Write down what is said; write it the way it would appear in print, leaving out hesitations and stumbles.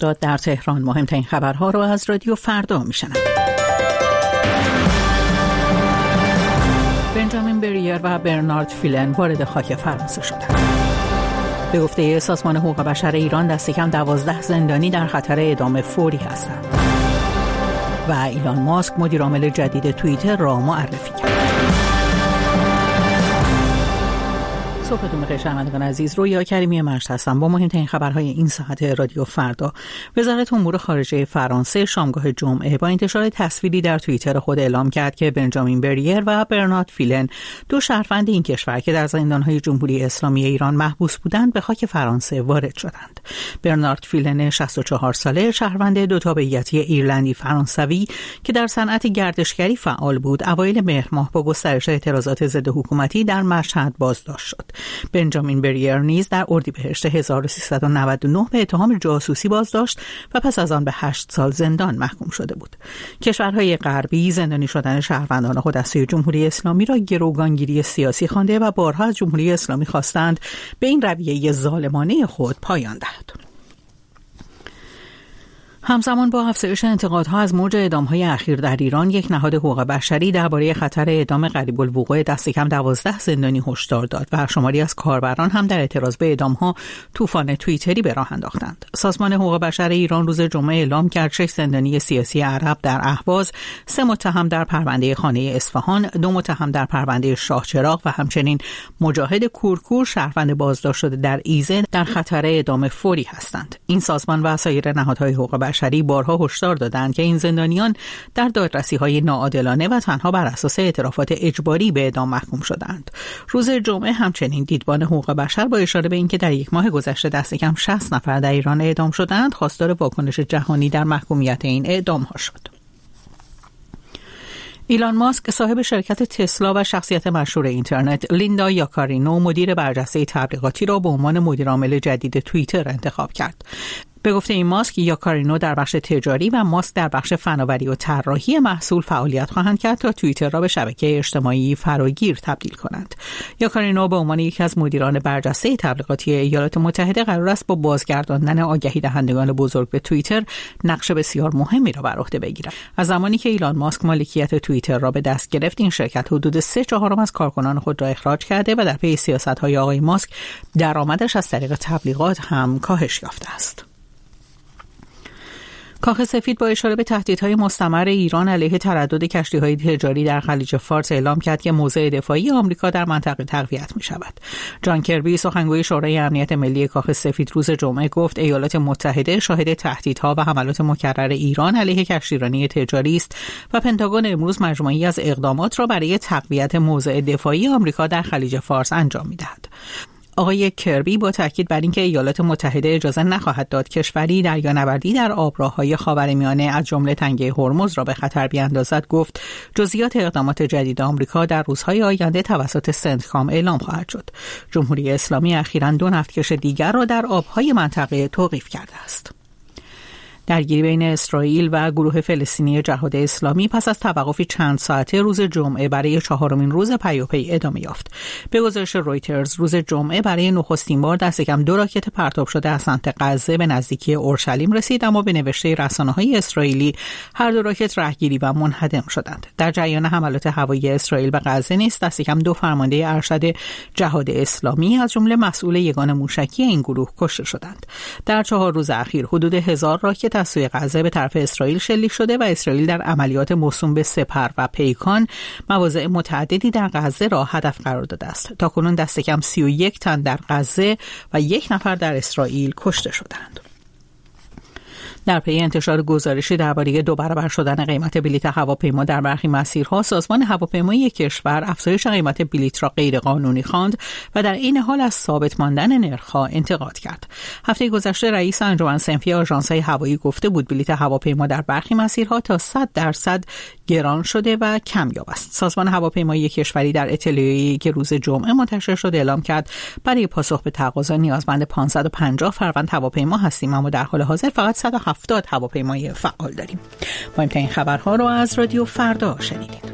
داد در تهران. مهمترین خبرها را از رادیو فردا میشنوید. بنجامین بریر و برنارد فیلن وارد خاک فرانسه شدند. به گفته سازمان حقوق بشر ایران دست کم 12 زندانی در خطر اعدام فوری هستند. و ایلان ماسک مدیر عامل جدید توییتر را معرفی کرد. صبحتون بخیر شنوندگان عزیز، رویا کریمی مشت هستم با مهمترین خبرهای این ساعت رادیو فردا. وزارت امور خارجه فرانسه شامگاه جمعه با انتشار تصویری در توییتر خود اعلام کرد که بنجامین بریر و برنارد فیلن، دو شهروند این کشور که در زندانهای جمهوری اسلامی ایران محبوس بودند، به خاک فرانسه وارد شدند. برنارد فیلن 64 ساله، شهروند دو تابعیتی ایرلندی فرانسوی که در صنعت گردشگری فعال بود، اوایل مهر ماه با گسترش اعتراضات ضد حکومتی در مشهد بازداشت شد. بنجامین بریر نیز در اردیبهشت 1399 به اتهام جاسوسی بازداشت و پس از آن به 8 سال زندان محکوم شده بود. کشورهای غربی زندانی شدن شهروندان خود از سوی جمهوری اسلامی را گروگانگیری سیاسی خوانده و بارها از جمهوری اسلامی خواستند به این رویه ظالمانه خود پایان دهد. همزمان با افزایش انتقادها از موج اعدام‌های اخیر در ایران، یک نهاد حقوق بشری درباره خطر اعدام قریب الوقوع دست کم 12 زندانی هشدار داد و شماری از کاربران هم در اعتراض به اعدام‌ها طوفان توییتری به راه انداختند. سازمان حقوق بشر ایران روز جمعه اعلام کرد 6 زندانی سیاسی عرب در اهواز، 3 متهم در پرونده خانه اصفهان، 2 متهم در پرونده شاهچراغ و همچنین مجاهد کورکور، شهروند بازداشت شده در ایزه، در خطر اعدام فوری هستند. این سازمان و سایر نهادهای حقوق بشری بارها هشدار دادند که این زندانیان در دادرسی‌های ناعادلانه و تنها بر اساس اعترافات اجباری به اعدام محکوم شدند. روز جمعه همچنین دیدبان حقوق بشر با اشاره به اینکه در یک ماه گذشته دست کم 60 نفر در ایران اعدام شدند، خواستار واکنش جهانی در محکومیت این اعدام‌ها شد. ایلان ماسک صاحب شرکت تسلا و شخصیت مشهور اینترنت لیندا یاکارینو مدیر برجسته تبلیغاتی را به عنوان مدیر عامل جدید توییتر انتخاب کرد. به گفته این ماسک، یاکارینو در بخش تجاری و ماسک در بخش فناوری و طراحی محصول فعالیت خواهند کرد تا توییتر را به شبکه اجتماعی فراگیر تبدیل کنند. یاکارینو به عنوان یکی از مدیران برجسته تبلیغاتی ایالات متحده قرار است با بازگرداندن آگهی دهندگان بزرگ به توییتر نقش بسیار مهمی را بر عهده بگیرد. از زمانی که ایلان ماسک مالکیت توییتر را به دست گرفت، این شرکت حدود 3/4 از کارکنان خود را اخراج کرده و در پی سیاست‌های آقای ماسک درآمدش از طریق تبلیغات هم کاهش یافته است. کاخ سفید با اشاره به تهدیدهای مستمر ایران علیه تردد کشتی‌های تجاری در خلیج فارس اعلام کرد که موضع دفاعی آمریکا در منطقه تقویت می‌شود. جان کربی، سخنگوی شورای امنیت ملی کاخ سفید، روز جمعه گفت ایالات متحده شاهد تهدیدها و حملات مکرر ایران علیه کشتیرانی تجاری است و پنتاگون امروز مجموعه‌ای از اقدامات را برای تقویت موضع دفاعی آمریکا در خلیج فارس انجام می‌دهد. آقای کربی با تاکید بر اینکه ایالات متحده اجازه نخواهد داد کشوری دریانوردی در آبراههای خاورمیانه از جمله تنگه هرمز را به خطر بیاندازد، گفت جزئیات اقدامات جدید آمریکا در روزهای آینده توسط سنتکام اعلام خواهد شد. جمهوری اسلامی اخیراً 2 نفتکش دیگر را در آبهای منطقه توقیف کرده است. درگیری بین اسرائیل و گروه فلسطینی جهاد اسلامی پس از توقفی چند ساعته روز جمعه برای 4مین روز پیاپی ادامه یافت. به گزارش رویترز، روز جمعه برای نخستین بار دست کم 2 راکت پرتاب شده از سمت غزه به نزدیکی اورشلیم رسید، اما به نوشته رسانه‌های اسرائیلی هر 2 راکت رهگیری و منهدم شدند. در جریان حملات هوایی اسرائیل به غزه نیز دست کم 2 فرمانده ارشد جهاد اسلامی از جمله مسئول یگان موشکی این گروه کشته شدند. در 4 روز اخیر حدود 1000 راکت از سوی غزه به طرف اسرائیل شلیک شده و اسرائیل در عملیات موسوم به سپر و پیکان مواضع متعددی در غزه را هدف قرار داده است. تاکنون دست کم 31 تن در غزه و 1 نفر در اسرائیل کشته شدند. در پی انتشار گزارشی درباره 2 برابر شدن قیمت بلیط هواپیما در برخی مسیرها، سازمان هواپیمایی کشور افزایش قیمت بلیط را غیرقانونی خواند و در این حال از ثابت ماندن نرخ‌ها انتقاد کرد. هفته گذشته رئیس انجمن صنفی آژانس‌های هوایی گفته بود بلیط هواپیما در برخی مسیرها تا 100% گران شده و کمیاب است. سازمان هواپیمایی کشوری در اطلاعیه‌ای که روز جمعه منتشر شد اعلام کرد برای پاسخ به تقاضا نیازمند 550 فروند هواپیما هستیم، اما در حال حاضر فقط 170 هواپیمای فعال داریم. مهمترین خبرها رو از رادیو فردا شنیدید.